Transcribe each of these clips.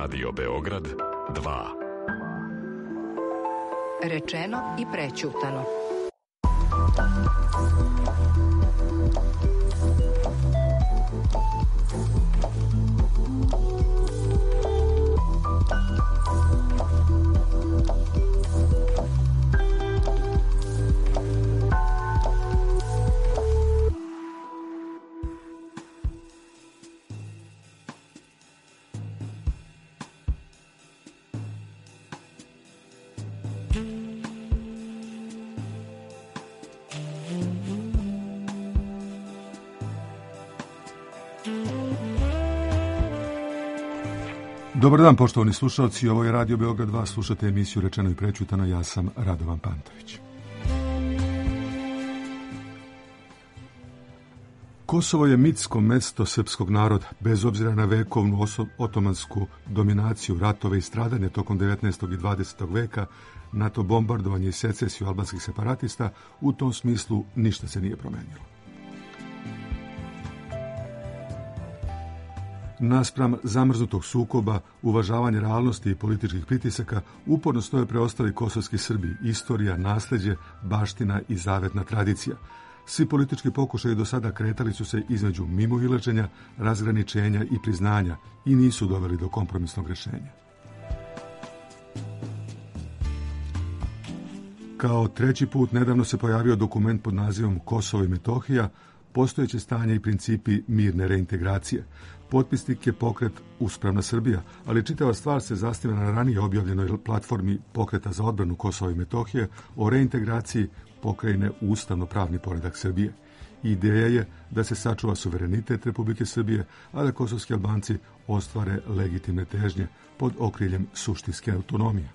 Radio Beograd 2. Rečeno i prećutano. Dobar dan, poštovani slušalci, ovo je Radio Beograd 2, slušate emisiju Rečeno i prećutano, ja sam Radovan Pantović. Kosovo je mitsko mesto srpskog naroda, bez obzira na vekovnu otomansku dominaciju, ratove i stradanje tokom 19. i 20. veka, NATO bombardovanje i secesiju albanskih separatista, u tom smislu ništa se nije promenilo. Naspram zamrznutog sukoba, uvažavanje realnosti i političkih pritisaka, uporno stoje preostali kosovski Srbi, istorija, nasleđe, baština i zavetna tradicija. Svi politički pokušaji do sada kretali su se između mimoilaženja, razgraničenja i priznanja i nisu doveli do kompromisnog rješenja. Kao treći put nedavno se pojavio dokument pod nazivom Kosovo i Metohija, postojeće stanje i principi mirne reintegracije. Potpisnik je pokret Uspravna Srbija, ali čitava stvar se zasniva na ranije objavljenoj platformi Pokreta za odbranu Kosova i Metohije o reintegraciji pokrajine u ustavno-pravni poredak Srbije. Ideja je da se sačuva suverenitet Republike Srbije, a da kosovski Albanci ostvare legitimne težnje pod okriljem suštinske autonomije.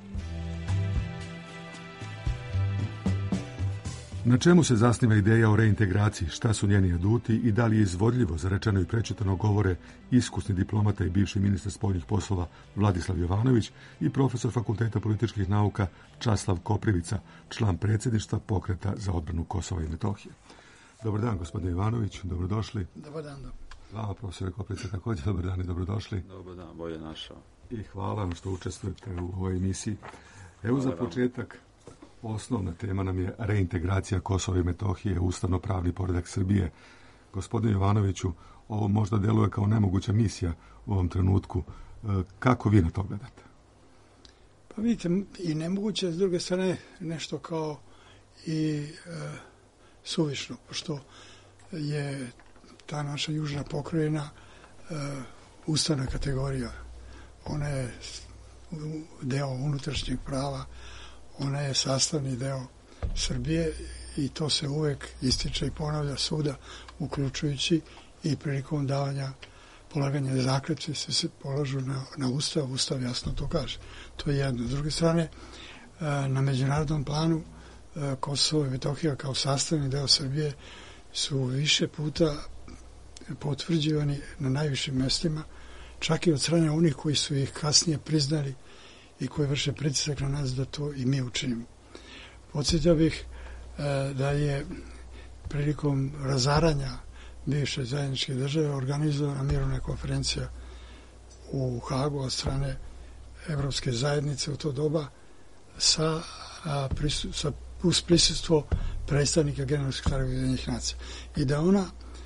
Na čemu se zasniva ideja o reintegraciji, šta su njeni aduti i da li je izvodljivo za Rečeno i prećutano govore iskusni diplomata i bivši ministar spoljnih poslova Vladislav Jovanović i profesor Fakulteta političkih nauka Časlav Koprivica, član predsjedništva Pokreta za odbranu Kosova i Metohije. Dobar dan, gospodine Jovanović, dobrodošli. Dobar dan. Hvala, profesore Koprivica, također dobar dan i dobrodošli. Dobar dan, bolje našao. I hvala vam što učestvujete u ovoj emisiji. Evo za početak. Osnovna tema nam je reintegracija Kosova i Metohije, ustavno-pravni poredak Srbije. Gospodine Jovanoviću, ovo možda deluje kao nemoguća misija u ovom trenutku. Kako vi na to gledate? Pa vidite, i nemoguće, s druge strane, nešto kao i suvišno, pošto je ta naša južna pokrajina ustavna kategorija. Ona je deo unutrašnjeg prava, ona je sastavni deo Srbije i to se uvek ističe i ponavlja svuda, uključujući i prilikom davanja polaganja zakletve se polažu na Ustav. Ustav jasno to kaže. To je jedno. S druge strane, na međunarodnom planu Kosovo i Metohija kao sastavni deo Srbije su više puta potvrđivani na najvišim mestima, čak i od strane onih koji su ih kasnije priznali i koji vrše pritisak na nas da to i mi učinimo. Podsjetio bih da je prilikom razaranja bivše zajedničke države organizovana mirovna konferencija u Hagu od strane Evropske zajednice u to doba uz prisustvo predstavnika Generalnog sekretara Ujedinjenih nacija. I da ona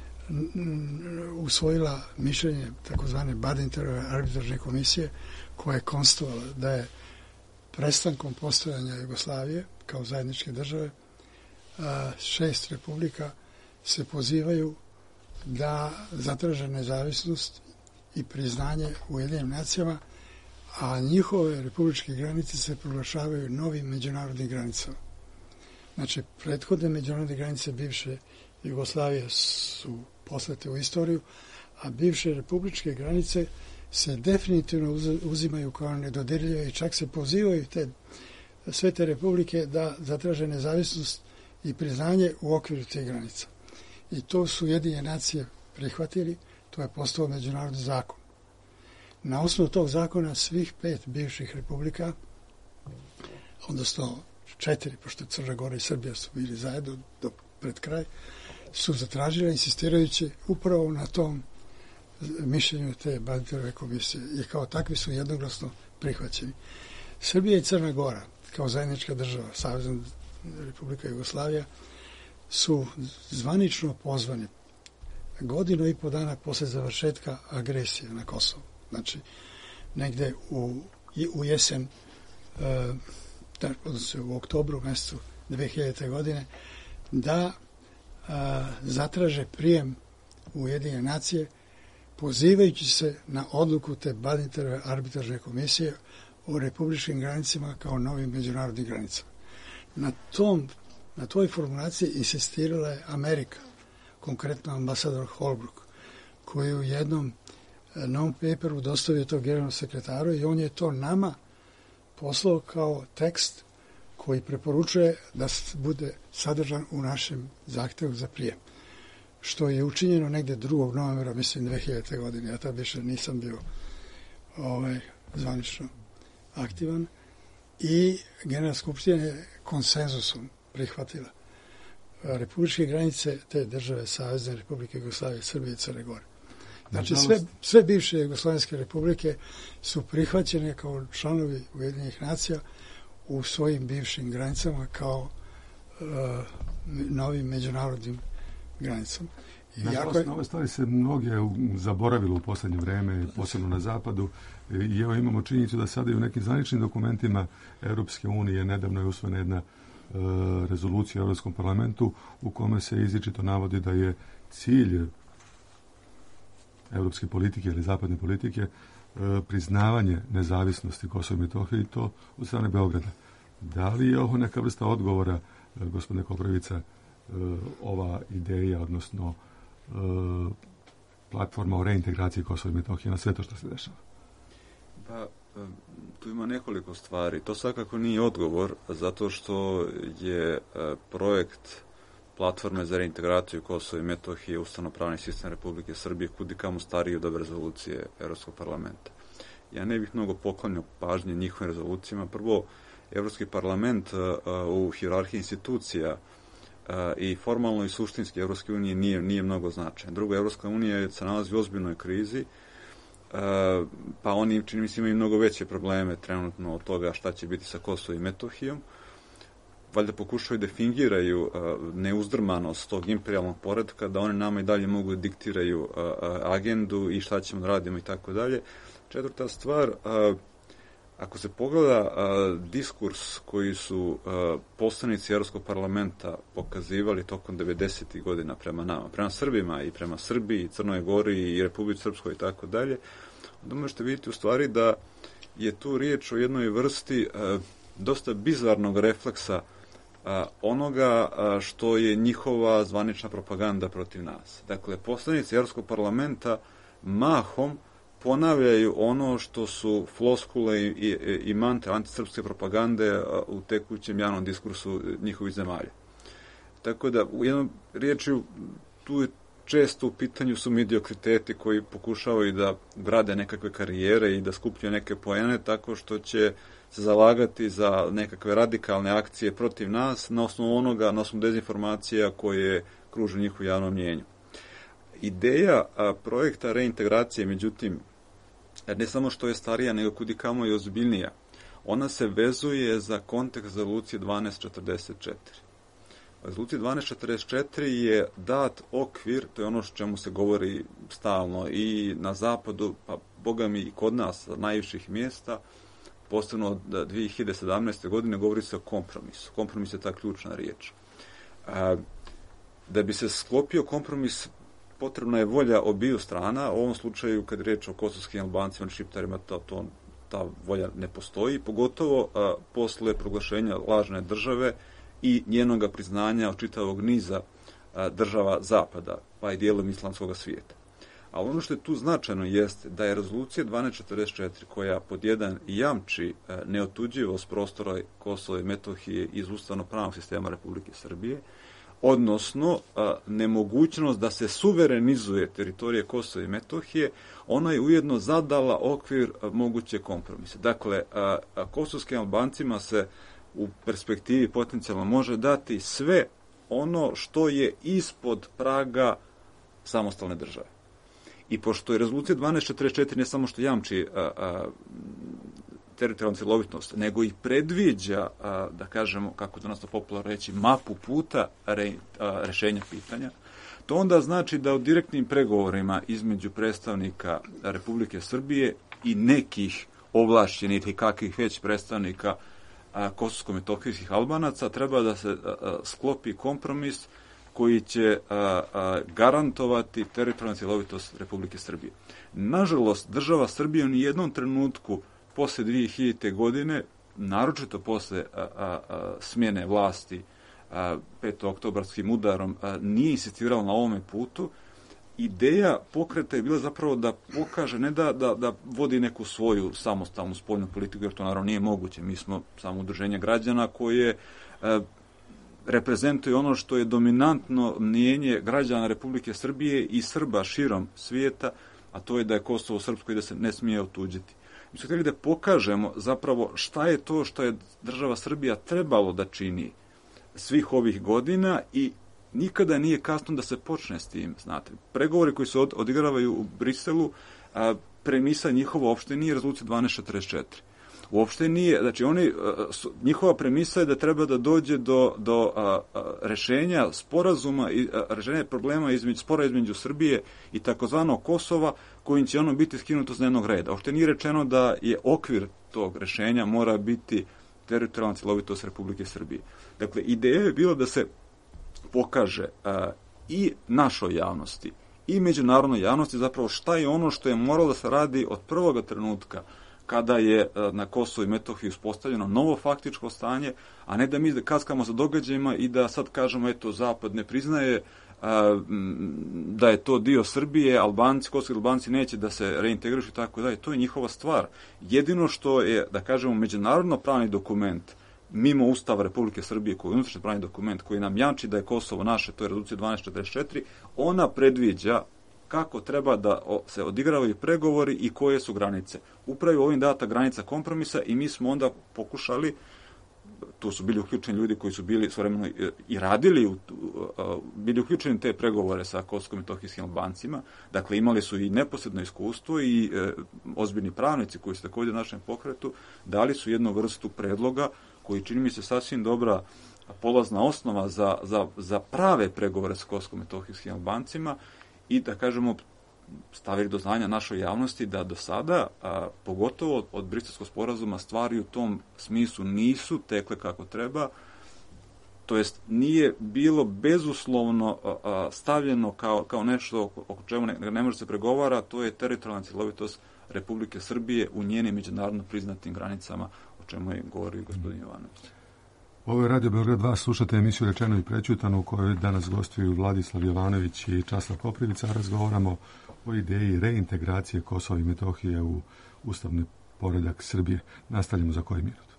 usvojila mišljenje takozvane Badinterove arbitražne komisije koja je konstatovala da je prestankom postojanja Jugoslavije kao zajedničke države 6 republika se pozivaju da zatraže nezavisnost i priznanje Ujedinjenim nacijama, a njihove republičke granice se proglašavaju novim međunarodnim granicama. Znači, prethodne međunarodne granice bivše Jugoslavije su poslate u istoriju, a bivše republičke granice se definitivno uzimaju kao nedodirljive i čak se pozivaju sve te republike da zatraže nezavisnost i priznanje u okviru tih granica. I to su Ujedinjene nacije prihvatili, to je postao međunarodni zakon. Na osnovu tog zakona svih 5 bivših republika, odnosno 4, pošto Crna Gora i Srbija su bili zajedno do pred kraj, su zatražili insistirajući upravo na tom mišljenju te Badinterove komisije i kao takvi su jednoglasno prihvaćeni. Srbija i Crna Gora kao zajednička država, Savezna Republika Jugoslavija, su zvanično pozvani godinu i po dana posle završetka agresije na Kosovo. Znači, negde u jesen, odnosno u oktobru mesecu 2000. godine, da zatraže prijem u Ujedinjene nacije, pozivajući se na odluku te Badinterove arbitražne komisije o republičkim granicama kao novim međunarodnim granicama. Na toj formulaciji insistirala je Amerika, konkretno ambasador Holbrook, koji u jednom non-paperu dostavio to generalnom sekretaru i on je to nama poslao kao tekst koji preporučuje da bude sadržan u našem zahtevu za prijem. Što je učinjeno negde 2. novembra, mislim, 2000. godine. Ja tad više nisam bio zvanično aktivan. I Generalna skupština je konsenzusom prihvatila republičke granice te države Savezne Republike Jugoslavije, Srbije i Crne Gore. Znači, sve bivše Jugoslovenske republike su prihvaćene kao članovi Ujedinjenih nacija u svojim bivšim granicama kao novim međunarodnim granicama. Nažalost, na ove stvari se mnoge zaboravilo u poslednje vreme, posebno na zapadu. I evo imamo činjenicu da sada i u nekim zvaničnim dokumentima Europske unije nedavno je usvojena jedna rezolucija u Europskom parlamentu u kome se izričito navodi da je cilj europske politike ili zapadne politike priznavanje nezavisnosti Kosova i Metohije i to od strane Beograda. Da li je ovo neka vrsta odgovora, gospodine Koprivica, ova ideja, odnosno platforma o reintegraciji Kosova i Metohije na sve to što se dešava? Pa, tu ima nekoliko stvari. To svakako nije odgovor, zato što je projekt platforme za reintegraciju Kosova i Metohije ustavno-pravni sistem Republike Srbije kudikamo stariji od ove rezolucije Evropskog parlamenta. Ja ne bih mnogo poklanjao pažnje njihovim rezolucijama. Prvo, Evropski parlament u hijerarhiji institucija i formalno i suštinski Evropske unije nije mnogo značajan. Drugo, Evropska unija se nalazi u ozbiljnoj krizi, pa oni, čini mi se, imaju mnogo veće probleme trenutno od toga šta će biti sa Kosovom i Metohijom. Valjda pokušaju da fingiraju neuzdrmanost tog imperijalnog poretka, da oni nama i dalje mogu da diktiraju agendu i šta ćemo da radimo i tako dalje. Četvrta stvar, ako se pogleda diskurs koji su poslanici Evropskog parlamenta pokazivali tokom 90. godina prema nama, prema Srbima i prema Srbiji, Crnoj Gori i Republici Srpskoj i tako dalje, onda možete vidjeti u stvari da je tu riječ o jednoj vrsti dosta bizarnog refleksa onoga što je njihova zvanična propaganda protiv nas. Dakle, poslanici Evropskog parlamenta mahom ponavljaju ono što su floskule i mantre antisrpske propagande u tekućem javnom diskursu njihovih zemalja. Tako da, u jednom riječju, tu je često u pitanju su mediokriteti koji pokušavaju da grade nekakve karijere i da skupljaju neke poene tako što će se zalagati za nekakve radikalne akcije protiv nas na osnovu onoga, na osnovu dezinformacija koje kruže njihovu javnom mnjenju. Ideja projekta reintegracije, međutim, ne samo što je starija, nego kudikamo je ozbiljnija. Ona se vezuje za kontekst rezolucije 1244. Rezolucija 1244 je dat okvir, to je ono što čemu se govori stalno i na zapadu, pa boga mi i kod nas, sa najviših mjesta, posebno od 2017. godine, govori se o kompromisu. Kompromis je ta ključna riječ. Da bi se sklopio kompromis, potrebna je volja obiju strana. U ovom slučaju, kad je riječ o kosovskim Albancima i Šiptarima, ta volja ne postoji, pogotovo posle proglašenja lažne države i njenoga priznanja od čitavog niza država Zapada, pa i dijelom islamskog svijeta. A ono što je tu značajno jeste da je rezolucija 1244 koja pod jedan jamči neotuđivost prostora Kosova i Metohije iz ustavno-pravnog sistema Republike Srbije, odnosno nemogućnost da se suverenizuje teritorije Kosova i Metohije, ona je ujedno zadala okvir moguće kompromise. Dakle, kosovskim Albancima se u perspektivi potencijalno može dati sve ono što je ispod praga samostalne države. I pošto je rezolucija 1244 ne samo što jamči teritorijalnu cjelovitost, nego i predviđa, da kažemo, kako danas to popularno reći, mapu puta rešenja pitanja, to onda znači da u direktnim pregovorima između predstavnika Republike Srbije i nekih ovlašćenih i kakvih već predstavnika kosovsko-metohijskih Albanaca treba da se sklopi kompromis koji će garantovati teritorijalnu cjelovitost Republike Srbije. Nažalost, država Srbije u nijednom trenutku posle 2000. godine, naročito posle smjene vlasti 5. udarom, nije insistirala na ovome putu. Ideja pokreta je bila zapravo da pokaže, ne da vodi neku svoju samostalnu spoljnu politiku, jer to naravno nije moguće. Mi smo samo udruženje građana koje reprezentuje ono što je dominantno mnijenje građana Republike Srbije i Srba širom svijeta, a to je da je Kosovo srpsko i da se ne smije otuđiti. Mi smo htjeli da pokažemo zapravo šta je to što je država Srbija trebalo da čini svih ovih godina i nikada nije kasno da se počne s tim, znate. Pregovori koji se odigravaju u Briselu, premisa njihova uopšte nije rezolucija 1244. Uopšte nije, znači njihova premisa je da treba da dođe do rešenja sporazuma, rešenja problema spora između Srbije i takozvanog Kosova, kojim će ono biti skinuto s dnevnog reda. Uopšte nije rečeno da je okvir tog rešenja mora biti teritorijalna cjelovitost Republike Srbije. Dakle, ideja je bila da se pokaže i našoj javnosti i međunarodnoj javnosti zapravo šta je ono što je moralo da se radi od prvoga trenutka kada je na Kosovu i Metohiji uspostavljeno novo faktičko stanje, a ne da mi kaskamo za događajima i da sad kažemo, eto, Zapad ne priznaje da je to dio Srbije, kosovski Albanci neće da se reintegrišu i tako dalje. To je njihova stvar. Jedino što je, da kažemo, međunarodno pravni dokument mimo Ustava Republike Srbije, koji je unutrašnji pravni dokument koji nam jamči da je Kosovo naše, to je rezolucija 1244, ona predviđa kako treba da se odigravaju pregovori i koje su granice. Upravo ovim data granica kompromisa i mi smo onda pokušali, tu su bili uključeni ljudi koji su bili svojevremeno i radili, bili uključeni te pregovore sa kosovsko-metohijskim Albancima, dakle imali su i neposredno iskustvo i ozbiljni pravnici koji su također u našem pokretu, dali su jednu vrstu predloga koji čini mi se sasvim dobra polazna osnova za prave pregovore sa kosovsko-metohijskim Albancima i da kažemo stavili do znanja našoj javnosti da do sada, pogotovo od Briselskog sporazuma, stvari u tom smislu nisu tekle kako treba, to jest nije bilo bezuslovno stavljeno kao nešto o čemu ne može se pregovara, to je teritorijalna cjelovitost Republike Srbije u njenim međunarodno priznatim granicama, o čemu je govorio gospodin Jovanović. Ovo je Radio Beograd 2, slušate emisiju Rečeno i prećutano u kojoj danas gostuju Vladislav Jovanović i Časlav Koprivica, a razgovaramo o ideji reintegracije Kosova i Metohije u ustavni poredak Srbije. Nastavljamo za koji minut.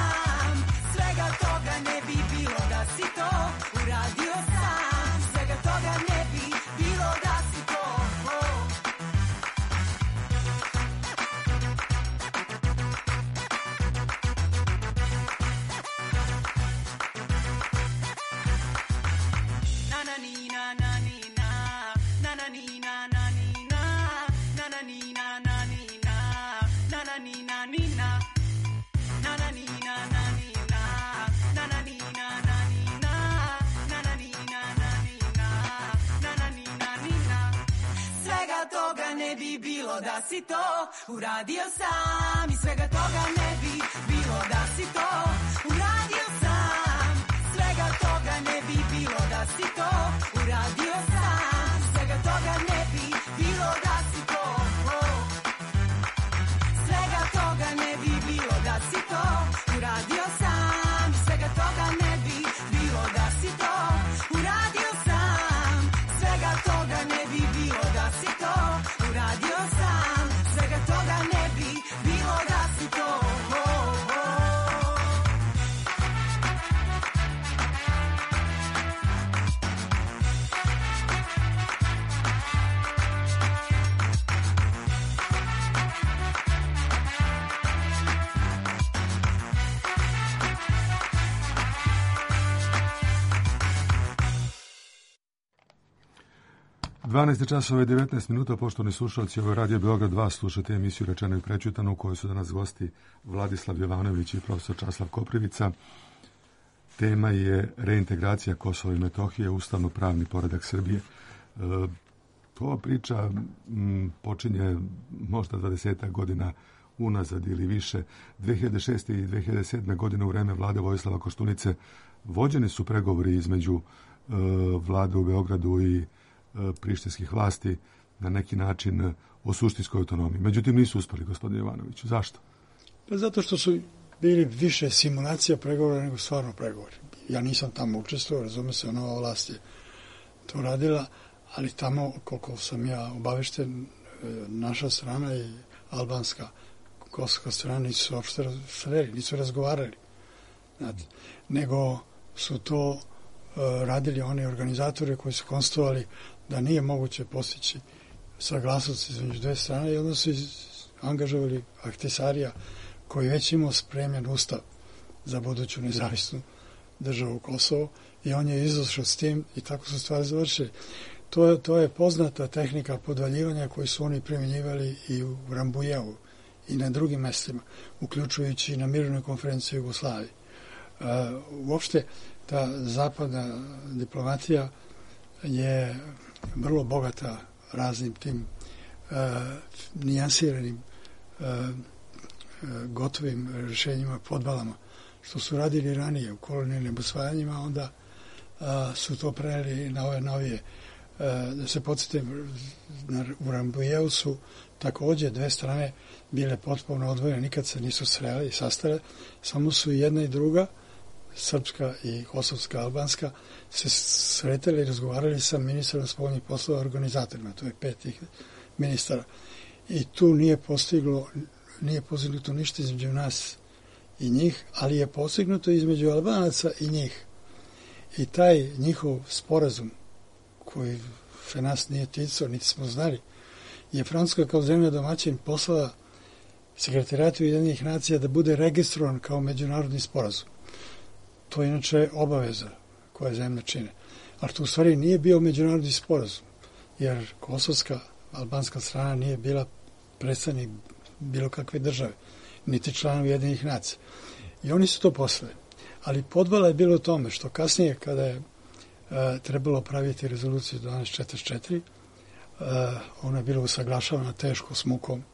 Svega toga Ne bi bilo da si to uradio sam i svega toga ne bi bilo da si to uradio sam, svega toga ne bi bilo da si to uradio sam, svega toga ne bi bilo da si to, svega toga ne bi bilo da si to uradio sam, svega toga ne bi bilo da si to uradio sam, svega toga ne bi bilo da si to uradio sam, svega toga ne bi bilo da si to. časova i 19 minuta, poštovani slušalci, ovo je Radio Beograd 2, slušate emisiju Rečeno i prećutano u kojoj su danas gosti Vladislav Jovanović i profesor Časlav Koprivica. Tema je reintegracija Kosova i Metohije, ustavno-pravni poredak Srbije. Ova priča počinje možda 20 godina unazad ili više. 2006. i 2007. godine u vreme vlade Vojislava Koštunice vođeni su pregovori između vlade u Beogradu i prištinskih vlasti na neki način o suštinskoj autonomiji. Međutim, nisu uspeli, gospodine Jovanoviću. Zašto? Pa zato što su bili više simulacija pregovora nego stvarno pregovori. Ja nisam tamo učestvovao, razume se, nova vlast je to radila, ali tamo, koliko sam ja obavešten, naša strana i albanska, kosovska strana nisu uopšte sreli, nisu razgovarali. Znate, nego su to radili oni organizatori koji su konstatovali da nije moguće postići saglasnost između dve strane i onda su angažovali Ahtisarija koji već imao spremljen ustav za buduću nezavisnu državu Kosovo i on je izašao s tim i tako su stvari završili. To je poznata tehnika podvaljivanja koju su oni primjenjivali i u Rambujevu i na drugim mestima, uključujući i na mirovnoj konferenciji u Jugoslaviji. Uopšte ta zapadna diplomatija je vrlo bogata raznim tim nijansiranim gotovim rješenjima, podvalama, što su radili ranije u kolonijalnim osvajanjima, onda su to preneli na ove novije. Da se podsjetim, u Rambujevu su takođe dve strane bile potpuno odvojene, nikad se nisu srele i sastale, samo su jedna i druga, srpska i kosovska, albanska, se sretali i razgovarali sa ministrom spoljnih poslova organizatorima, to je 5 ministara. I tu nije postignuto ništa između nas i njih, ali je postignuto između Albanaca i njih. I taj njihov sporazum, koji se nas nije ticao, niti smo znali, je Francuska kao zemlja domaćin poslala Sekretarijatu Ujedinjenih nacija da bude registrovan kao međunarodni sporazum. To je inače obaveza koje zemlje čine. Ali to u stvari nije bio međunarodni sporazum, jer kosovska, albanska strana nije bila predstavnik bilo kakve države, niti član Ujedinjenih nacija. I oni su to poslali. Ali podvala je bilo u tome što kasnije, kada je trebalo praviti rezoluciju 1244, ona je bila usaglašavana teško s mukom,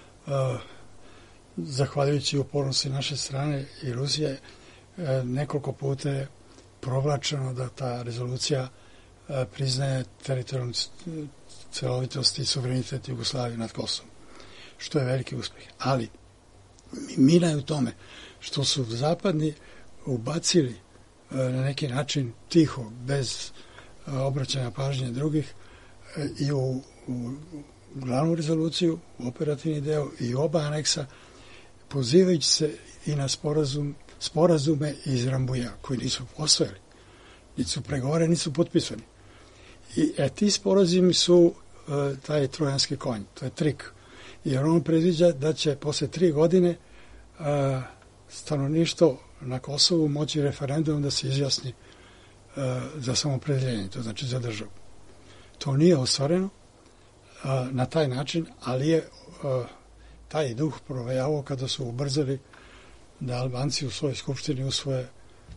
zahvaljujući upornosti naše strane i Rusije, nekoliko puta je provlačeno da ta rezolucija priznaje teritorijalnu celovitost i suverenitet Jugoslavije nad Kosovom, što je veliki uspeh. Ali mina je u tome što su zapadni ubacili na neki način tiho, bez obraćanja pažnje drugih, i u glavnu rezoluciju, u operativni deo i oba aneksa, pozivajući se i na sporazume iz Rambuja, koji nisu osvojili, niti su pregovore, niti su potpisani. I ti sporazumi su taj trojanski konj, to je trik. Jer on predviđa da će posle 3 godine stanovništvo na Kosovu moći referendumom da se izjasni za samoopredjeljenje, to znači za državu. To nije ostvareno na taj način, ali je taj duh provejavao kada su ubrzali da Albanci u svojoj skupštini usvoje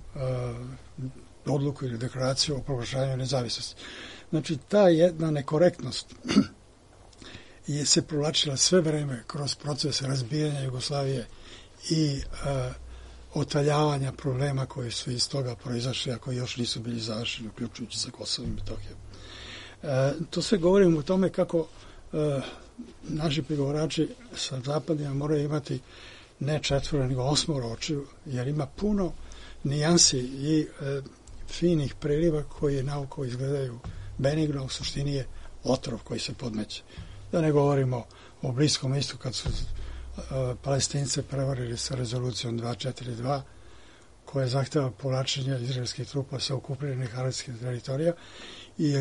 odluku ili deklaraciju o proglašavanju nezavisnosti. Znači, ta jedna nekorektnost je se provlačila sve vreme kroz proces razbijanja Jugoslavije i otaljavanja problema koji su iz toga proizašli, a koji još nisu bili završeni, uključujući sa Kosovom i Metohijom. To sve govorimo o tome kako naši pregovarači sa zapadima moraju imati ne 4, nego 8 očiju, jer ima puno nijansi i finih preliva koji naoko izgledaju benigno, u suštini je otrov koji se podmeće. Da ne govorimo o Bliskom istoku kad su Palestince prevarili sa rezolucijom 242 koja zahteva povlačenje izraelskih trupa sa okupljenih arapskih teritorija i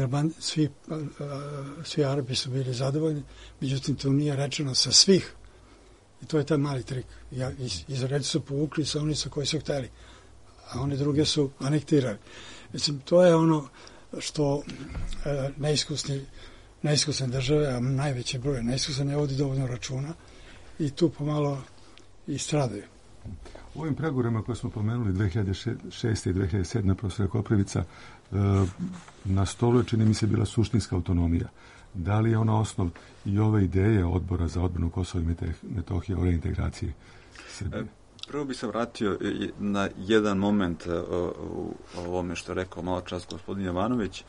svi Arabi su bili zadovoljni, međutim to nije rečeno sa svih i to je taj mali trik. Izraelci su povukli sa oni sa koji su hteli, a oni druge su anektirali. Mislim, to je ono što neiskusne države, a najveći broj neiskusne ne vodi dovoljno računa i tu pomalo i stradaju. U ovim pregovorima koje smo pomenuli 2006. i 2007. profesora Koprivica, na stolu je, čini mi se, bila suštinska autonomija. Da li je ona osnov i ove ideje Odbora za odbranu Kosova i Metohije o reintegraciji Srbije? Prvo bih se vratio na jedan moment u ovome što je rekao malo čas gospodin Jovanović.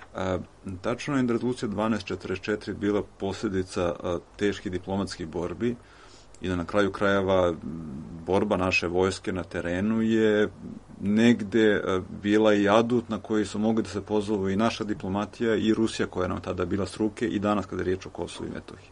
Tačno je da rezolucija 1244 bila posljedica teških diplomatskih borbi i da na kraju krajeva borba naše vojske na terenu je negde bila i adut na koji su mogli da se pozovu i naša diplomatija i Rusija koja je nam tada bila s ruke i danas kada je riječ o Kosovu i Metohiji.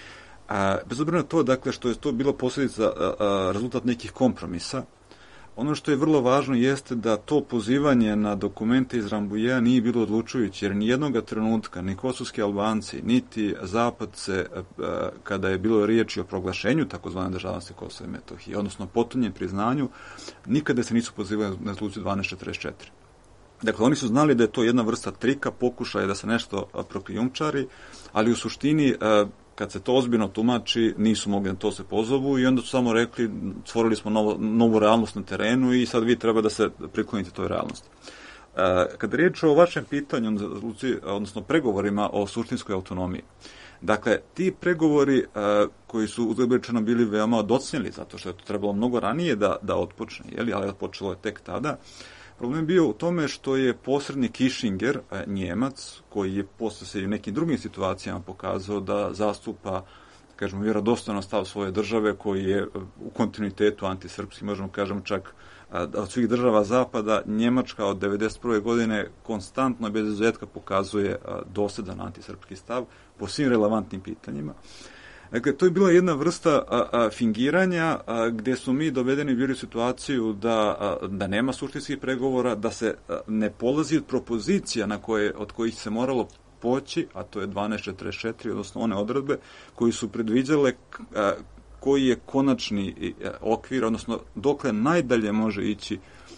Bez obzira na to, dakle, što je to bila posljedica, rezultat nekih kompromisa, ono što je vrlo važno jeste da to pozivanje na dokumente iz Rambouilleta nije bilo odlučujuće, jer nijednog trenutka ni kosovski Albanci, niti Zapad se, kada je bilo riječi o proglašenju takozvane državnosti Kosova i Metohije, odnosno potonjem priznanju, nikada se nisu pozivali na rezoluciju 1244. Dakle, oni su znali da je to jedna vrsta trika, pokušaja da se nešto prokrijumčari, ali u suštini, kad se to ozbiljno tumači, nisu mogli na to se pozovu i onda su samo rekli, stvorili smo novu realnost na terenu i sad vi treba da se priklonite toj realnosti. Kada je riječ o vašem pitanju, odnosno pregovorima o suštinskoj autonomiji, dakle, ti pregovori koji su uzgled bili veoma docnjeli, zato što je to trebalo mnogo ranije da otpočne, ali otpočelo je tek tada. Problem je bio u tome što je posrednik Kissinger, Njemac, koji je posle se i u nekim drugim situacijama pokazao da zastupa, kažemo, vjerodostojno stav svoje države, koji je u kontinuitetu antisrpski, možemo kažemo čak od svih država Zapada, Njemačka od 1991. godine konstantno i bez izuzetka pokazuje dosljedan antisrpski stav po svim relevantnim pitanjima. Dakle, to je bila jedna vrsta fingiranja gdje su mi dovedeni bili u situaciju da nema suštinskih pregovora, da se ne polazi od propozicija od kojih se moralo poći, a to je 1244, odnosno one odredbe koji su predviđale koji je konačni okvir, odnosno dokle najdalje može ići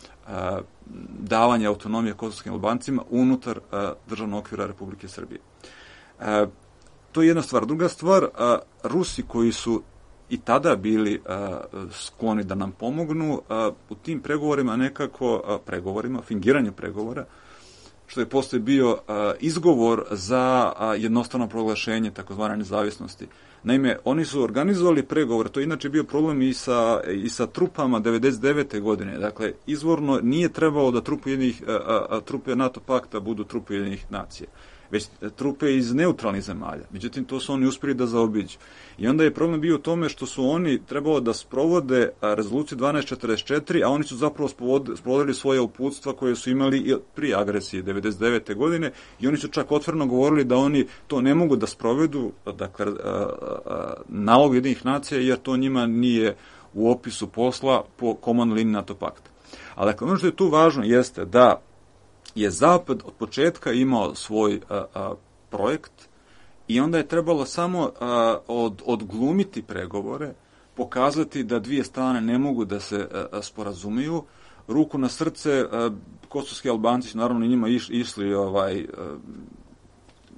davanje autonomije kosovskim Albancima unutar državnog okvira Republike Srbije. To je jedna stvar. Druga stvar, Rusi koji su i tada bili skloni da nam pomognu, u tim pregovorima fingiranju pregovora, što je poslije bio izgovor za jednostavno proglašenje takozvane nezavisnosti. Naime, oni su organizovali pregovore, to je inače bio problem i sa trupama 99. godine. Dakle, izvorno nije trebalo da trupe NATO pakta budu trupe Ujedinjenih nacija, već trupe iz neutralnih zemalja. Međutim, to su oni uspjeli da zaobiđu. I onda je problem bio u tome što su oni trebalo da sprovode rezoluciju 1244, a oni su zapravo sprovodili svoje uputstva koje su imali i prije agresije 99. godine i oni su čak otvoreno govorili da oni to ne mogu da sprovedu, dakle, nalog Ujedinjenih nacija, jer to njima nije u opisu posla po komandnoj liniji NATO pakta. Ali dakle, ono što je tu važno jeste da je Zapad od početka imao svoj projekt i onda je trebalo samo odglumiti pregovore, pokazati da dvije strane ne mogu da se sporazumiju. Ruku na srce, kosovski Albanci su naravno njima išli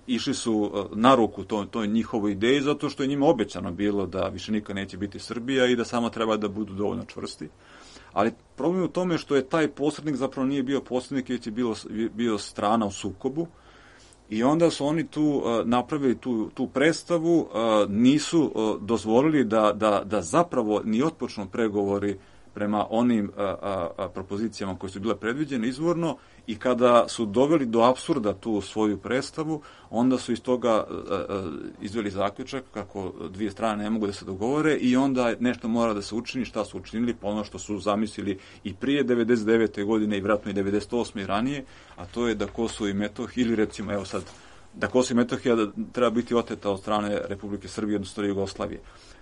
išli su na ruku toj njihovoj ideji, zato što je njima obećano bilo da više nikad neće biti Srbija i da samo treba da budu dovoljno čvrsti. Ali problem je u tome što je taj posrednik zapravo nije bio posrednik, već je bio strana u sukobu. I onda su oni tu napravili tu predstavu, nisu dozvolili da zapravo ni otpočnu pregovori prema onim propozicijama koje su bile predviđene izvorno, i kada su doveli do apsurda tu svoju predstavu, onda su iz toga izveli zaključak kako dvije strane ne mogu da se dogovore i onda nešto mora da se učini. Šta su učinili? Pa ono što su zamislili i prije 99. godine i vjerojatno i 98. i ranije, a to je da Kosovo i Metohija, ili recimo evo sad, da Kosovo i Metohija treba biti oteta od strane Republike Srbije, odnosno Jugoslavije.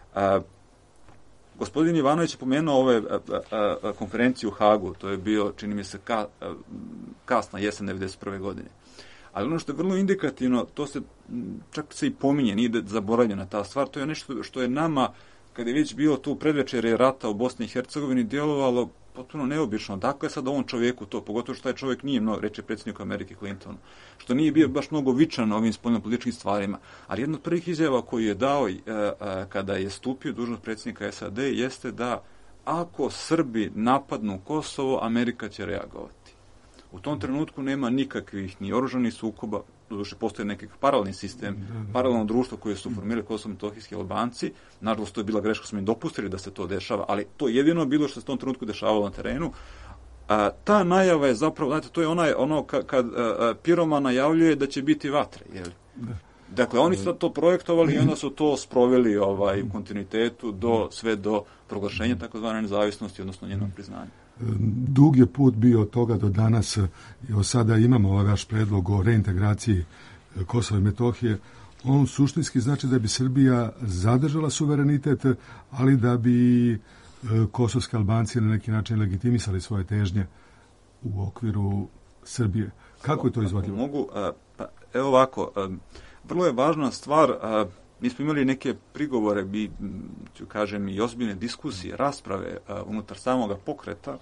Gospodin Ivanović je pomenuo ove konferenciju u Hagu, to je bio, čini mi se, kasna jesen 1991. godine. Ali ono što je vrlo indikativno, to čak se i pominje, nije zaboravljena ta stvar, to je nešto što je nama, kada je već bilo tu predvečerje rata u Bosni i Hercegovini, djelovalo potpuno neobično. Dakle, sad ovom čovjeku to, pogotovo što taj čovjek nije mnogo, reče predsjedniku Amerike Clintonu, što nije bio baš mnogo vičan ovim spoljnopolitičkim stvarima. Ali jedna od prvih izjava koju je dao kada je stupio dužnost predsjednika SAD jeste da ako Srbi napadnu Kosovo, Amerika će reagovati. U tom trenutku nema nikakvih ni oružanih sukoba, doduše postoji neki paralelni sistem, paralelno društvo koje su formirali kosovo-metohijski Albanci. Nažalost, to je bila greška, smo im dopustili da se to dešava, ali to je jedino bilo što se u tom trenutku dešavalo na terenu. Ta najava je zapravo, znate, to je ono kad piroman najavljuje da će biti vatre, je li? Dakle, oni su to projektovali i onda su to sproveli u kontinuitetu sve do proglašenja takozvane nezavisnosti, odnosno njenog priznanja. Dug je put bio od toga do danas. Evo sada imamo ovaj vaš predlog o reintegraciji Kosova i Metohije. On suštinski znači da bi Srbija zadržala suverenitet, ali da bi kosovski Albanci na neki način legitimisali svoje težnje u okviru Srbije. Kako je to izvodljivo? Mogu, evo ovako, vrlo je važna stvar, mi smo imali neke prigovore, ću kažem, i ozbiljne diskusije, rasprave unutar samoga pokreta,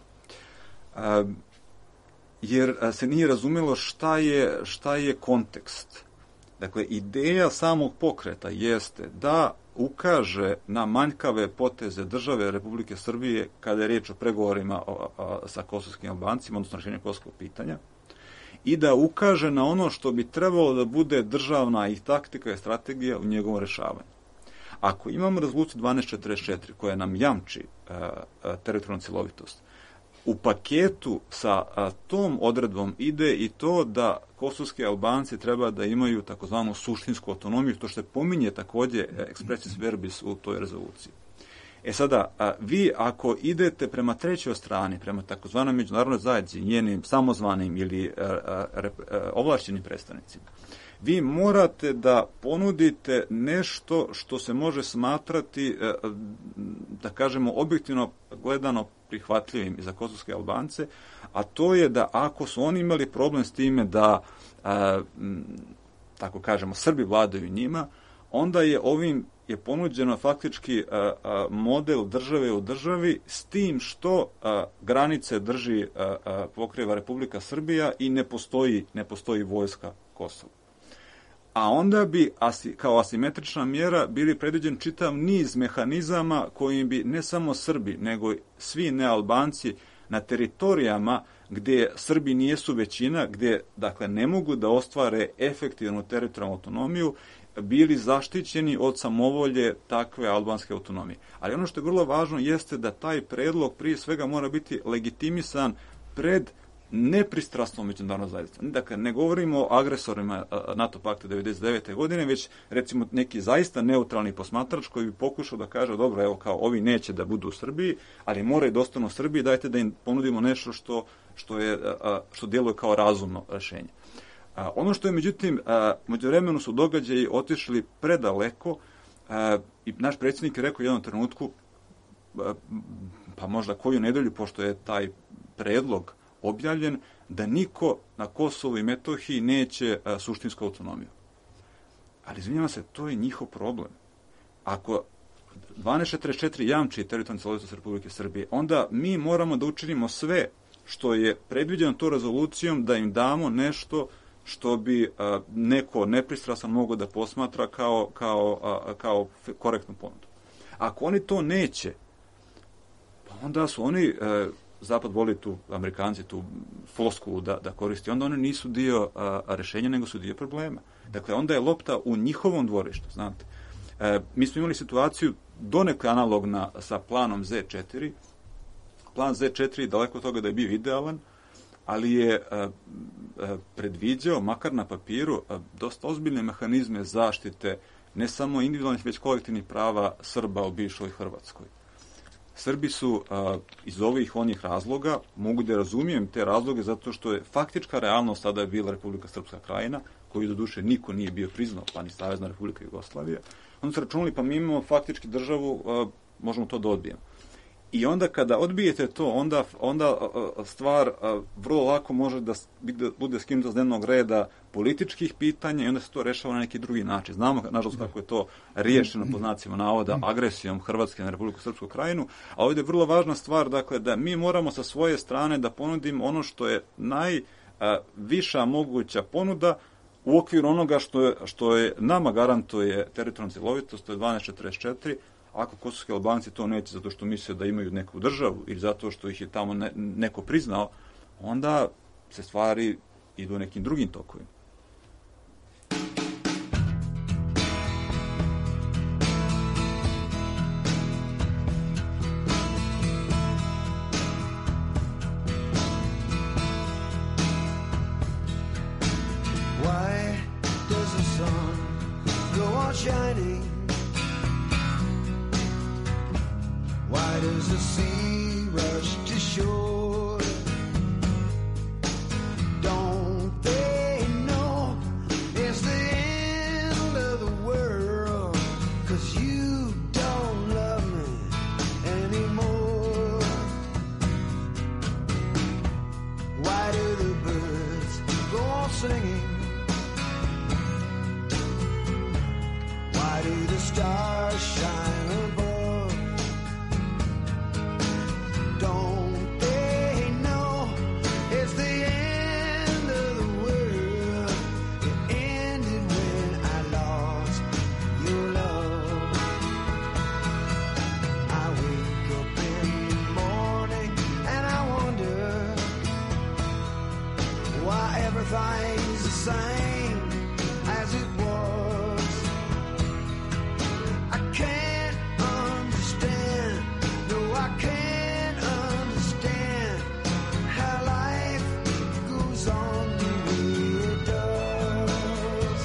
jer se nije razumjelo šta je kontekst. Dakle, ideja samog pokreta jeste da ukaže na manjkave poteze države Republike Srbije kada je riječ o pregovorima sa kosovskim Albancima, odnosno rješenjem kosovskog pitanja, i da ukaže na ono što bi trebalo da bude državna i taktika i strategija u njegovom rješavanju. Ako imamo rezoluciju 1244 koja nam jamči teritorijalnu cjelovitost, u paketu sa tom odredbom ide i to da kosovski Albanci treba da imaju takozvanu suštinsku autonomiju, to što se pominje također expressis verbis u toj rezoluciji. Sada, vi ako idete prema trećoj strani, prema takozvanoj međunarodnoj zajednici, njenim samozvanim ili ovlašćenim predstavnicima, vi morate da ponudite nešto što se može smatrati, da kažemo, objektivno gledano prihvatljivim i za kosovske Albance, a to je da ako su oni imali problem s time da, tako kažemo, Srbi vladaju njima, onda je ovim je ponuđeno faktički model države u državi, s tim što granice pokriva Republika Srbija i ne postoji vojska Kosova. A onda bi kao asimetrična mjera bili predviđen čitav niz mehanizama kojim bi ne samo Srbi, nego svi nealbanci na teritorijama gdje Srbi nijesu većina, gdje dakle ne mogu da ostvare efektivnu teritorijalnu autonomiju, bili zaštićeni od samovolje takve albanske autonomije. Ali ono što je vrlo važno jeste da taj predlog prije svega mora biti legitimisan pred nepristrasnom međunarodnom zajednicom. Dakle, ne govorimo o agresorima NATO pakta 1999. godine, već recimo neki zaista neutralni posmatrač koji bi pokušao da kaže, dobro, evo kao ovi neće da budu u Srbiji, ali moraju da ostanu u Srbiji, dajte da im ponudimo nešto što djeluje kao razumno rješenje. Ono što je, međutim, međuvremenu su događaji otišli predaleko i naš predsjednik je rekao u jednom trenutku, pa možda koju nedelju, pošto je taj predlog objavljen, da niko na Kosovu i Metohiji neće suštinsku autonomiju. Ali, izvinjavam se, to je njihov problem. Ako 1244 jamči teritorijalnu cjelovitost Republike Srbije, onda mi moramo da učinimo sve što je predviđeno to rezolucijom da im damo nešto što bi neko nepristrasan mogao da posmatra kao korektnu ponudu. Ako oni to neće, pa onda su oni, Zapad voli tu, Amerikanci tu floskulu da koristi, onda oni nisu dio rešenja, nego su dio problema. Dakle, onda je lopta u njihovom dvorištu, znate. Mi smo imali situaciju donekle analogna sa planom Z4. Plan Z4 je daleko od toga da je bio idealan, ali je predviđao, makar na papiru, dosta ozbiljne mehanizme zaštite ne samo individualnih, već kolektivnih prava Srba u bivšoj Hrvatskoj. Srbi su iz ovih onih razloga, mogu da razumijem te razloge, zato što je faktička realnost tada je bila Republika Srpska Krajina, koju do duše niko nije bio priznao, pa ni Savezna Republika Jugoslavija. Onda su računali, pa mi imamo faktički državu, možemo to da odbijemo. I onda kada odbijete to, onda stvar vrlo lako može da bude skinuta s dnevnog reda političkih pitanja i onda se to rešava na neki drugi način. Znamo, nažalost, kako je to riješeno po znacima navoda agresijom Hrvatske na Republiku Srpsku Krajinu, a ovdje je vrlo važna stvar, dakle, da mi moramo sa svoje strane da ponudimo ono što je najviša moguća ponuda u okviru onoga što je nama garantuje teritorijalna cjelovitost, to je 1244. Ako kosovski Albanci to neće zato što misle da imaju neku državu ili zato što ih je tamo neko priznao, onda se stvari idu nekim drugim tokovima. Why does the sun go on shining? Why does the sea rush to shore? Don't they know it's the end of the world? 'Cause you don't love me anymore. Why do the birds go on singing? Why do the stars shine above? Everything's the same as it was. I can't understand, no, I can't understand how life goes on the way it does.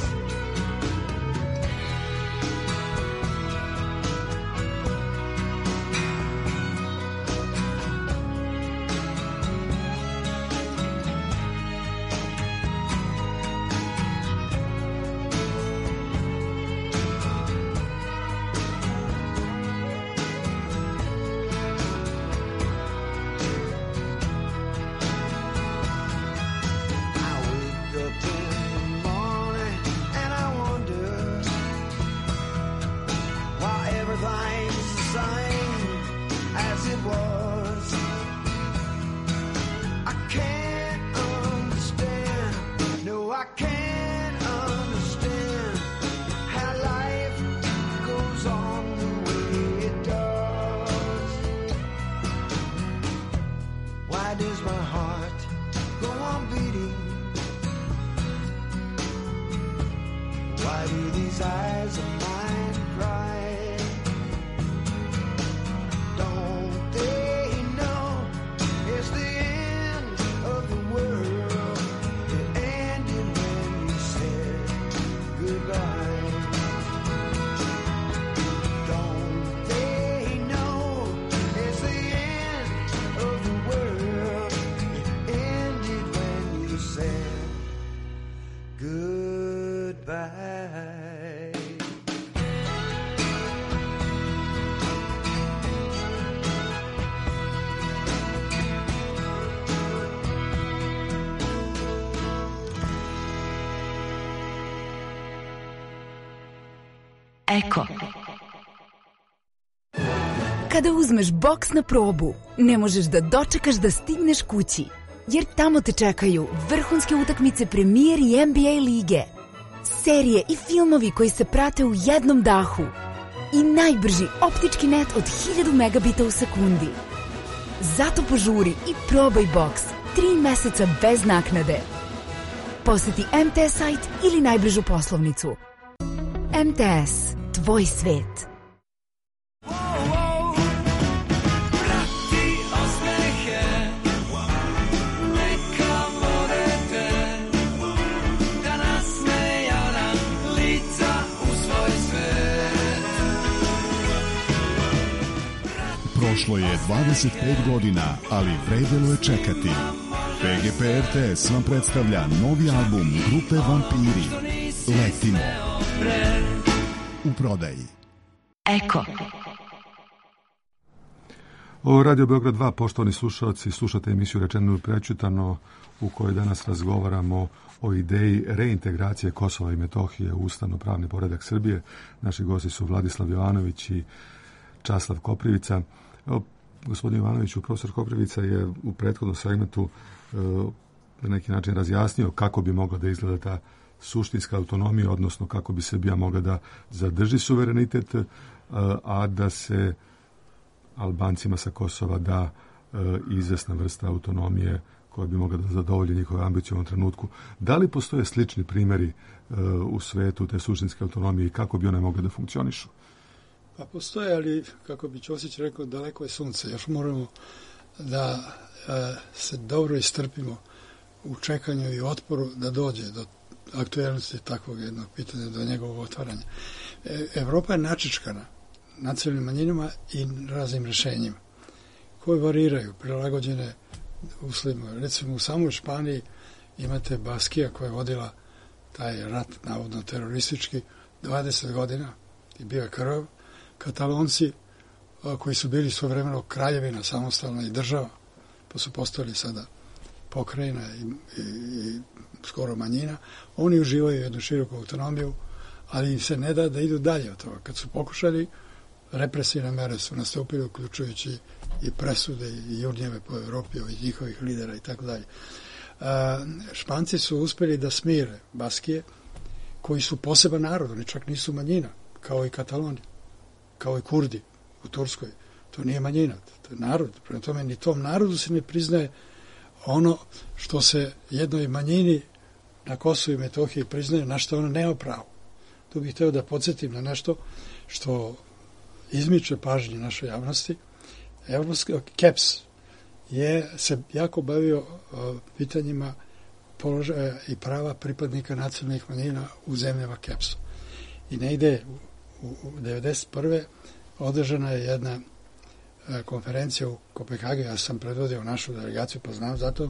Eko. Kada uzmeš boks na probu, ne možeš da dočekaš da stigneš kući. jer tamo te čekaju vrhunske utakmice Premier i NBA lige, serije i filmovi koji se prate u jednom dahu i najbrži optički net od 1000 megabita u sekundi. Zato požuri i probaj Box 3 meseca bez naknade. Posjeti MTS sajt ili najbližu poslovnicu. MTS, tvoj svet. Prošlo je 25 godina, ali vredelo je čekati. PGP RTS vam predstavlja novi album grupe Vampiri. Letimo. U prodaji. Eko. Ovo je Radio Beograd 2, poštovani slušalci, slušate emisiju Rečeno i prećutano, u kojoj danas razgovaramo o ideji reintegracije Kosova i Metohije u ustavno-pravni poredak Srbije. Naši gosti su Vladislav Jovanović i Časlav Koprivica. Evo, gospodin Jovanović, profesor Koprivica je u prethodnom segmentu na neki način razjasnio kako bi mogla da izgleda ta suštinska autonomija, odnosno kako bi Srbija mogla da zadrži suverenitet, a da se Albancima sa Kosova da izvesna vrsta autonomije koja bi mogla da zadovolji njihove ambicije u ovom trenutku. Da li postoje slični primjeri u svetu te suštinske autonomije i kako bi one mogle da funkcionišu? Pa postoje, ali kako bi Ćosić rekao, daleko je sunce. Još moramo da se dobro istrpimo u čekanju i otporu da dođe do aktualnosti takvog jednog pitanja, do njegovog otvaranja. Evropa je načičkana nacionalnim manjinama i raznim rešenjima koje variraju, prilagođene uslovima. Recimo u samoj Španiji imate Baskija koja je vodila taj rat, navodno teroristički, 20 godina i bio je krvav. Katalonci koji su bili svojevremeno kraljevina, samostalna i država, pa su postali sada pokrajina i skoro manjina, oni uživaju jednu široku autonomiju, ali im se ne da da idu dalje od toga. Kad su pokušali, represivne mere su nastupili, uključujući i presude i jurnjeve po Evropi, ovih njihovih lidera i tako dalje. Španci su uspeli da smire Baskije, koji su poseban narod, oni čak nisu manjina, kao i Kataloni, kao i Kurdi u Turskoj. To nije manjina, to je narod. Prema tome, ni tom narodu se ne priznaje ono što se jednoj manjini na Kosovu i Metohiji priznaje, na što ona nema pravo. Tu bih hteo da podsjetim na nešto što izmiče pažnje našoj javnosti. KEPS se jako bavio pitanjima položaja i prava pripadnika nacionalnih manjina u zemljama KEPS-u. I negde u 1991. održana je jedna konferencija u Kopenhagenu, ja sam predvodio našu delegaciju, pa znam zato,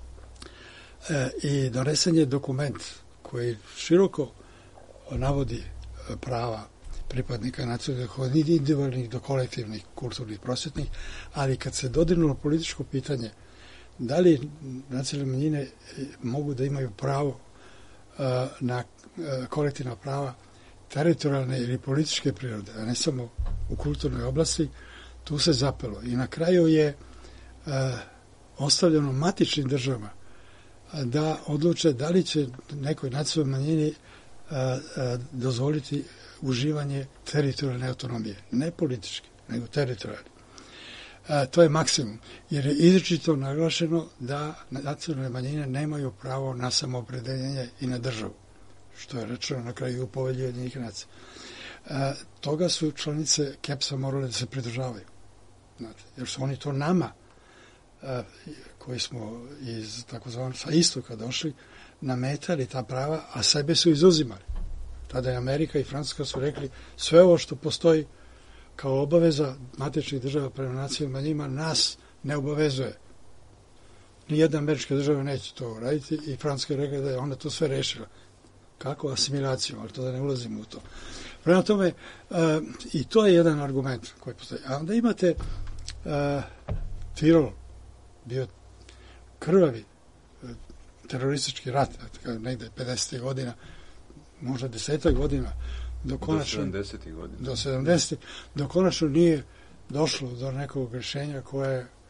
i donesen je dokument koji široko navodi prava pripadnika nacionalnih, od individualnih do kolektivnih, kulturnih, prosvetnih, ali kad se dodirnulo političko pitanje da li nacionalne manjine mogu da imaju pravo na kolektivna prava teritorijalne ili političke prirode, a ne samo u kulturnoj oblasti, tu se zapelo. I na kraju je ostavljeno matičnim državama da odluče da li će nekoj nacionalnoj manjini dozvoliti uživanje teritorijalne autonomije. Ne politički, nego teritorijalne. To je maksimum, jer je izričito naglašeno da nacionalne manjine nemaju pravo na samoopredeljenje i na državu, što je rečeno na kraju u Povelji Ujedinjenih nacija. Toga su članice KEPS-a morale da se pridržavaju. Znate, jer su oni to nama, koji smo iz takozvanog sa istoka došli, nametali ta prava, a sebe su izuzimali. Tada je Amerika i Francuska su rekli sve ovo što postoji kao obaveza matičnih država prema nacionalnim manjinama nas ne obavezuje. Nijedna američka država neće to raditi i Francuska je rekla da je ona to sve rešila. Kako? Asimilacijom, ali to da ne ulazimo u to. Prema tome, i to je jedan argument koji postoji. A onda imate Tirol, bio krvavi teroristički rat, negde 50. godina, možda 10. godina, do 70. godina. Do 70. do konačno nije došlo do nekog rješenja koje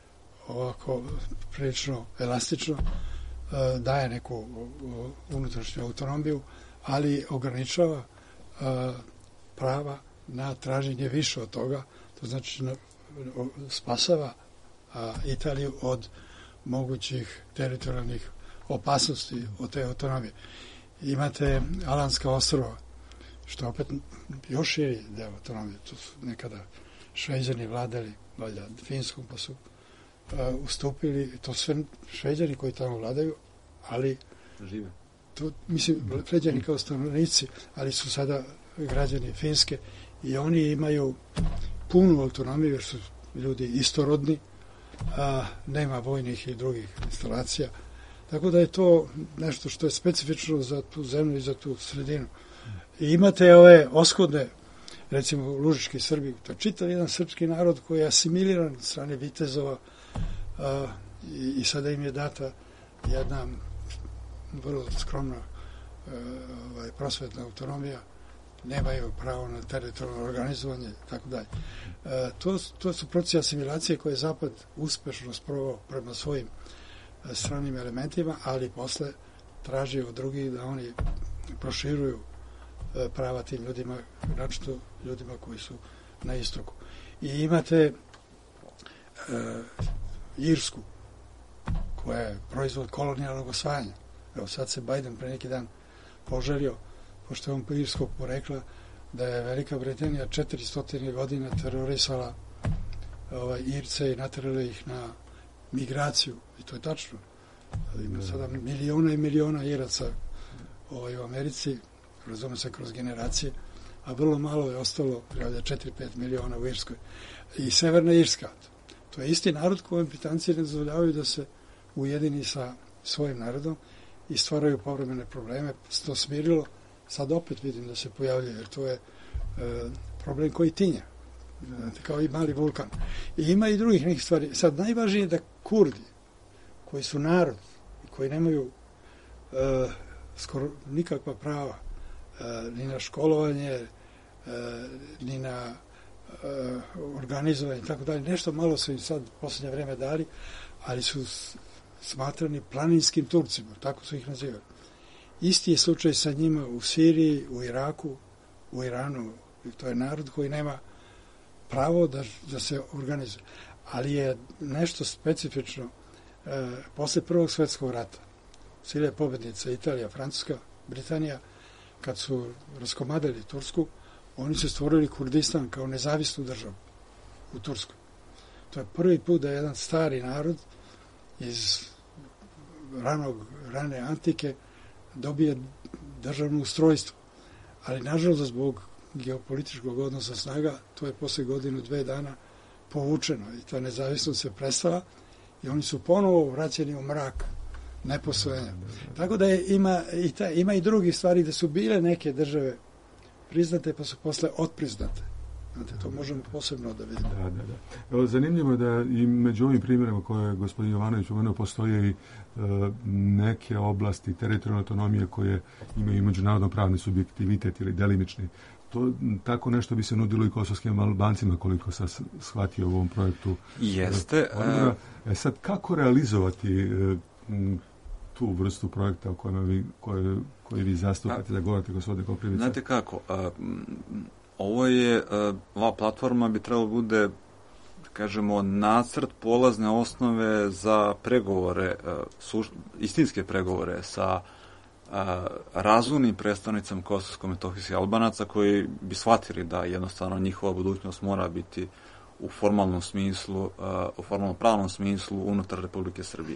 ovako prilično elastično, daje neku unutrašnju autonomiju, ali ograničava prava na traženje više od toga, to znači spasava Italiju od mogućih teritorijalnih opasnosti od te autonomije. Imate Alanska ostrva, što opet još širi deo autonomije. Tu su nekada Šveđani vladali, valjda Finskom, pa su ustupili, to sve Šveđani koji tamo vladaju, ali žive. Tu, mislim, Šveđani kao stanovnici, ali su sada građani Finske i oni imaju punu autonomiju jer su ljudi istorodni, nema vojnih i drugih instalacija. Tako da je to nešto što je specifično za tu zemlju i za tu sredinu. I imate ove oshodne, recimo Lužički Srbi, to je čitav jedan srpski narod koji je asimiliran od strane vitezova i sada im je data jedna vrlo skromna prosvetna autonomija, nemaju pravo na teritorijalno organizovanje i tako dalje. To su procesi asimilacije koje je Zapad uspešno sprovao prema svojim stranim elementima, ali posle traži od drugih da oni proširuju prava tim ljudima, načito ljudima koji su na istoku. I imate Irsku, koja je proizvod kolonijalnog osvajanja. Evo sad se Biden pre neki dan poželio, pošto je on po irskog porekla, da je Velika Britanija 400 godina terorisala Irce i naterala ih na migraciju. I to je tačno. Ima sada miliona i miliona Iraca u Americi, razume se kroz generacije, a vrlo malo je ostalo, 4-5 miliona u Irskoj. I Severna Irska. To je isti narod kojem Britanci ne dozvoljavaju da se ujedini sa svojim narodom i stvaraju povremene probleme. To smirilo, sad opet vidim da se pojavljaju, jer to je problem koji tinja, kao i mali vulkan. I ima i drugih nekih stvari. Sad, najvažnije je da Kurdi, koji su narod i koji nemaju skoro nikakva prava, ni na školovanje, ni na organizovanje i tako dalje, nešto malo su im sad u posljednje vreme dali, ali su smatrani planinskim Turcima, tako su ih nazivali. Isti je slučaj sa njima u Siriji, u Iraku, u Iranu. To je narod koji nema pravo da se organizuje. Ali je nešto specifično posle Prvog svjetskog rata. Cilje pobednica Italija, Francuska, Britanija, kad su raskomadali Tursku, oni su stvorili Kurdistan kao nezavisnu državu u Turskoj. To je prvi put da je jedan stari narod iz rane antike dobije državno ustrojstvo. Ali, nažalost, zbog geopolitičkog odnosa snaga, to je posle godinu, 2 dana povučeno i ta nezavisnost se prestala i oni su ponovo vraćeni u mrak neposvojenja. Tako da ima i drugih stvari da su bile neke države priznate pa su posle otpriznate. Znate, to možemo posebno da vidimo. Da. Evo, zanimljivo je da i među ovim primjerima koje je gospodin Jovanović pomenuo postoje i neke oblasti teritorijalne autonomije koje imaju međunarodno pravni subjektivitet ili delimični. Tako nešto bi se nudilo i kosovskim Albancima, koliko sam shvatio u ovom projektu. Jeste. Sad, kako realizovati tu vrstu projekta o koji vi zastupate, da govorite, gospodine Koprivica? Znate kako, ova platforma bi trebalo bude, kažemo, nacrt polazne osnove za pregovore, istinske pregovore sa razumnim predstavnicama kosovsko-metohijskih Albanaca koji bi shvatili da jednostavno njihova budućnost mora biti u formalnom smislu, u formalno pravnom smislu unutar Republike Srbije.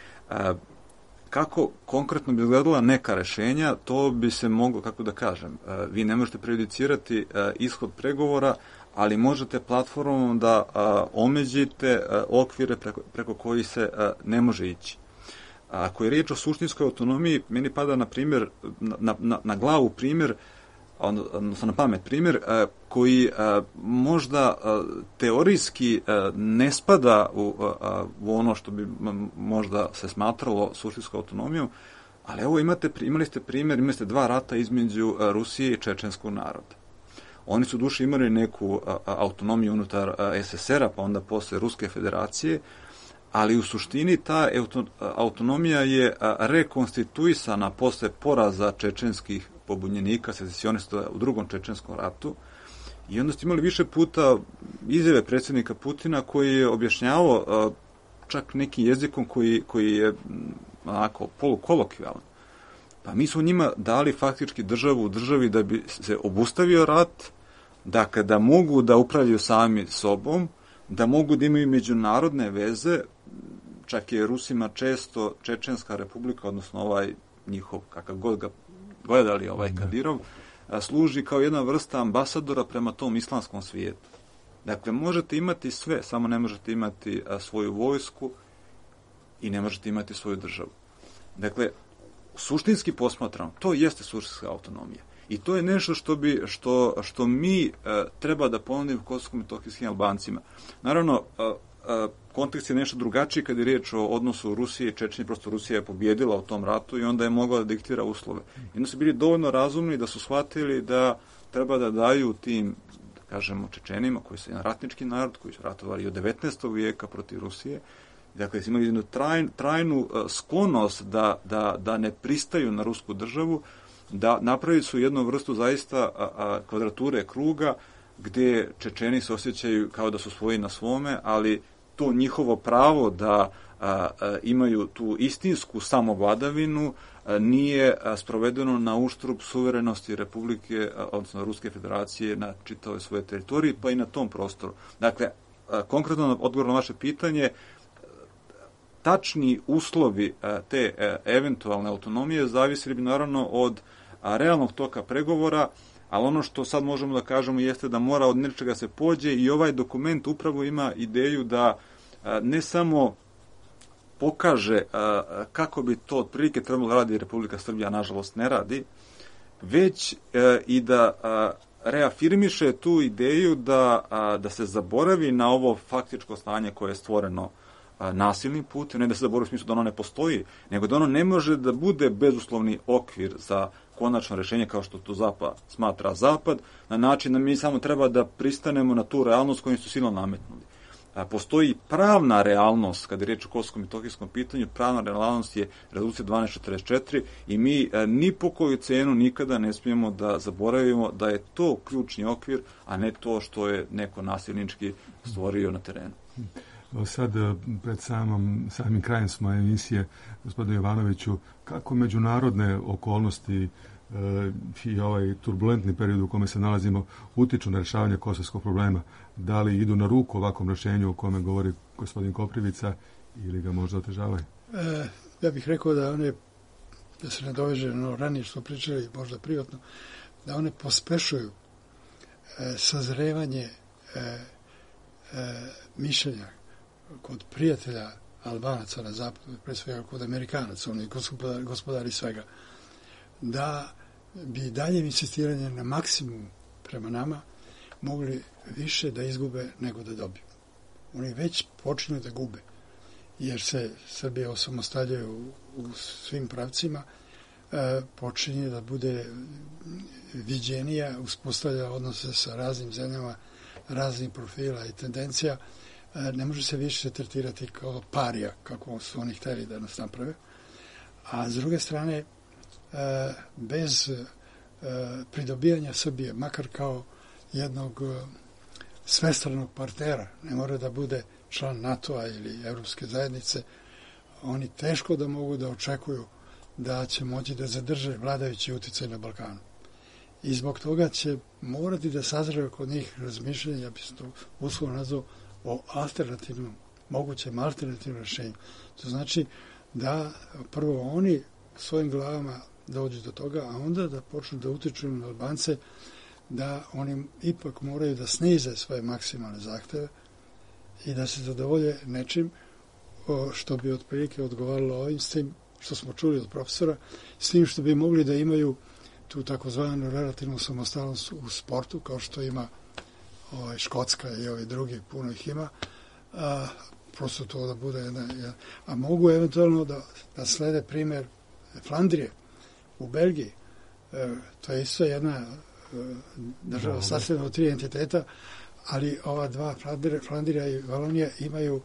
Kako konkretno bi izgledala neka rešenja, to bi se moglo, kako da kažem, vi ne možete prejudicirati ishod pregovora, ali možete platformom da omeđite okvire preko koji se ne može ići. Ako je riječ o suštinskoj autonomiji, meni pada na glavu primjer, odnosno na pamet primjer, koji možda teorijski ne spada u ono što bi možda se smatralo suštinskom autonomijom, ali evo imali ste 2 rata između Rusije i čečenskog naroda. Oni su duše imali neku autonomiju unutar SSR-a, pa onda posle Ruske federacije, ali u suštini ta autonomija je rekonstituisana posle poraza čečenskih pobunjenika, secesionista u drugom čečenskom ratu. I onda ste imali više puta izjave predsjednika Putina koji je objašnjavao čak nekim jezikom koji je onako polukolokvijalan. Pa mi smo njima dali faktički državu u državi da bi se obustavio rat, dakle da mogu da upravljaju sami sobom, da mogu da imaju međunarodne veze, čak je Rusima često Čečenska republika, odnosno ovaj njihov, kakav god ga gledali, ovaj Kadirov, služi kao jedna vrsta ambasadora prema tom islamskom svijetu. Dakle, možete imati sve, samo ne možete imati svoju vojsku i ne možete imati svoju državu. Dakle, suštinski posmatrano, to jeste suštinska autonomija. I to je nešto što mi treba da ponudimo kosovsko-metohijskim Albancima. Naravno, kontekst je nešto drugačiji kad je riječ o odnosu Rusije i Čečenije, prosto Rusija je pobjedila u tom ratu i onda je mogla da diktira uslove. I onda su bili dovoljno razumni da su shvatili da treba da daju tim, da kažemo, Čečenima, koji su jedan ratnički narod, koji su ratovali od 19. vijeka protiv Rusije, dakle, imali jednu trajnu sklonost da ne pristaju na rusku državu, da napravili su jednu vrstu zaista kvadrature kruga, gdje Čečeni se osjećaju kao da su svoji na svome, ali to njihovo pravo da imaju tu istinsku samovladavinu nije sprovedeno na uštrb suverenosti Republike, odnosno Ruske federacije na čitavoj svoje teritoriji, pa i na tom prostoru. Dakle, konkretno odgovor na vaše pitanje, tačni uslovi te eventualne autonomije zavisili bi naravno od realnog toka pregovora, ali ono što sad možemo da kažemo jeste da mora od nečega se pođe i ovaj dokument upravo ima ideju da ne samo pokaže kako bi to otprilike trebalo radi Republika Srbija, nažalost ne radi, već i da reafirmiše tu ideju da se zaboravi na ovo faktičko stanje koje je stvoreno nasilnim putem, ne da se zaboravi u smislu da ono ne postoji, nego da ono ne može da bude bezuslovni okvir za konačno rješenje kao što to smatra Zapad, na način da mi samo treba da pristanemo na tu realnost koju su silno nametnuli. Postoji pravna realnost, kada je riječ o kosovsko-metohijskom pitanju, pravna realnost je rezolucija 1244 i mi ni po koju cenu nikada ne smijemo da zaboravimo da je to ključni okvir, a ne to što je neko nasilnički stvorio na terenu. Sad, pred samim krajem smo emisije, gospodine Jovanoviću, kako međunarodne okolnosti i ovaj turbulentni period u kome se nalazimo utiču na rješavanje kosovskog problema? Da li idu na ruku ovakvom rješenju o kome govori gospodin Koprivica ili ga možda otežavaju? Ja bih rekao da se ne doveže na ranije što pričali, možda privatno, da one pospešuju sazrevanje mišljenja kod prijatelja Albanaca na zapadu, pre svega kod Amerikanaca, oni gospodari svega, da bi dalje insistiranje na maksimum prema nama mogli više da izgube nego da dobiju. Oni već počinju da gube, jer se Srbija osamostaljuje u svim pravcima, počinje da bude viđenija, uspostavlja odnose sa raznim zemljama, raznih profila i tendencija, ne može se više tretirati kao parija, kako su oni hteli da nas naprave. A s druge strane, bez pridobijanja Srbije, makar kao jednog svestranog partnera, ne mora da bude član NATO-a ili Evropske zajednice, oni teško da mogu da očekuju da će moći da zadrže vladajući uticaj na Balkanu. I zbog toga će morati da sazreve kod njih razmišljanje, ja bi se to uslovno nazvao, o mogućem alternativnom rješenju. To znači da prvo oni svojim glavama dođu do toga, a onda da počnu da utiču na Albance, da oni ipak moraju da snize svoje maksimalne zahteve i da se zadovolje nečim što bi otprilike odgovaralo ovim, s tim što smo čuli od profesora, s tim što bi mogli da imaju tu takozvanu relativnu samostalnost u sportu, kao što ima Škotska i ovi drugi, puno ih ima, prosto to da bude a mogu eventualno da slede primjer Flandrije u Belgiji. To je isto jedna država sastavljena od 3 entiteta, ali ova dva, Flandrija i Valonija, imaju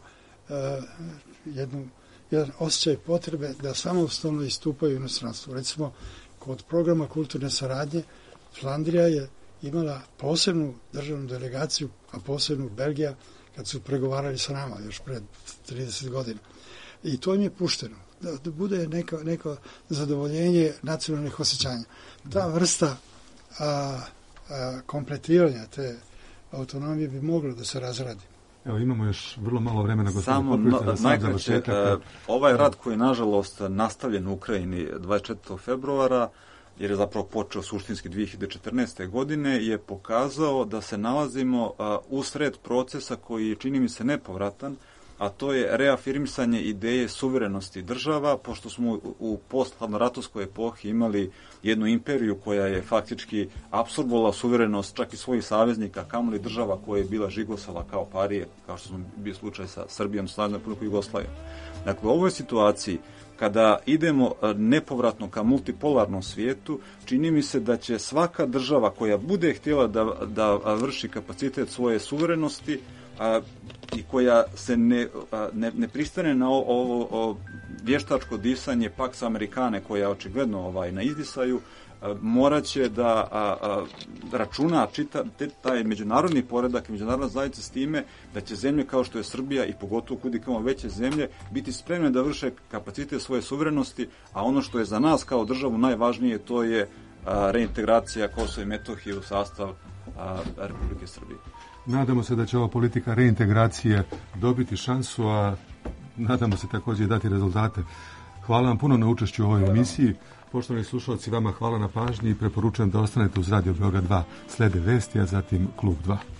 jedan osjećaj potrebe da samostalno istupaju u inostranstvu. Recimo, kod programa kulturne saradnje Flandrija je imala posebnu državnu delegaciju, a posebnu Belgija, kad su pregovarali sa nama još pred 30 godina. I to im je pušteno, da bude neko zadovoljenje nacionalnih osjećanja. Ta vrsta kompletiranja te autonomije bi moglo da se razradi. Evo, imamo još vrlo malo vremena, samo najkraće, ovaj rat koji je nažalost nastavljen u Ukrajini 24. februara, jer je zapravo počeo suštinski 2014. godine, je pokazao da se nalazimo usred procesa koji je, čini mi se, nepovratan, a to je reafirmisanje ideje suverenosti država, pošto smo u posthladnoratovskoj epohi imali jednu imperiju koja je faktički apsorbovala suverenost čak i svojih saveznika, kamoli država koja je bila žigosala kao parije, kao što smo bio slučaj sa Srbijom, Saveznom Republikom Jugoslavijom. Dakle, u ovoj situaciji, kada idemo nepovratno ka multipolarnom svijetu, čini mi se da će svaka država koja bude htjela da vrši kapacitet svoje suverenosti i koja se ne pristane na ovo vještačko disanje Pax Americane, koja očigledno na izdisaju, moraće da računa taj međunarodni poredak i međunarodna zajednica s time da će zemlje kao što je Srbija i pogotovo kudikamo veće zemlje biti spremne da vrše kapacitet svoje suverenosti, a ono što je za nas kao državu najvažnije, to je reintegracija Kosova i Metohije u sastav Republike Srbije. Nadamo se da će ova politika reintegracije dobiti šansu, a nadamo se također i dati rezultate. Hvala vam puno na učešću u ovoj emisiji. Poštovani slušalci, vama hvala na pažnji i preporučujem da ostanete uz Radio Beograd 2. Slede vesti, a zatim Klub 2.